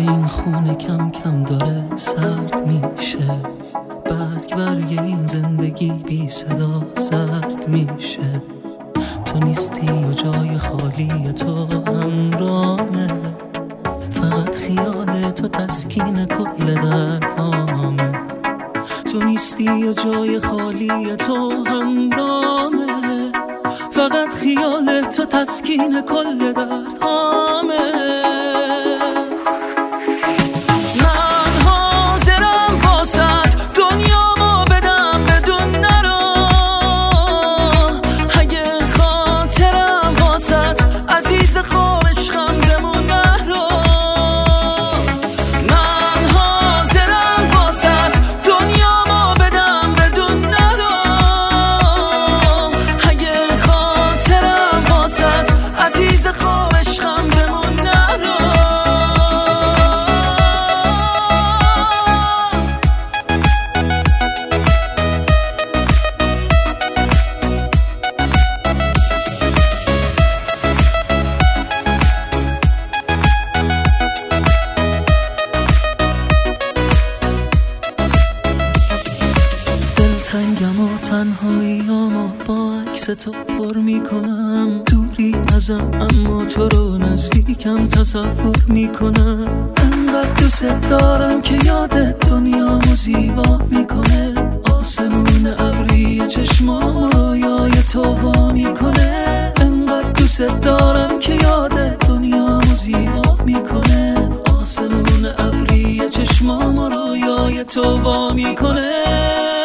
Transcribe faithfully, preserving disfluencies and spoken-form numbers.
این خونه کم کم داره سرد میشه، برگ برگ این زندگی بی صدا زرد میشه. تو نیستی و جای خالی تو همرامه، فقط خیال تو تسکین کل دردامه. تو نیستی و جای خالی تو همرامه، فقط خیال تو تسکین کل دردامه. تنگم و تنهاییامو با عکس تو پر میکنم، دوری ازم اما تو رو نزدیکم تصور میکنم. انقدر دوست دارم که یادت دنیامو زیبا میکنه، آسمون ابری چشمامو رویای تو وا میکنه. انقدر دوست دارم که یادت دنیامو زیبا میکنه، آسمون ابری چشمامو رویای تو وا میکنه.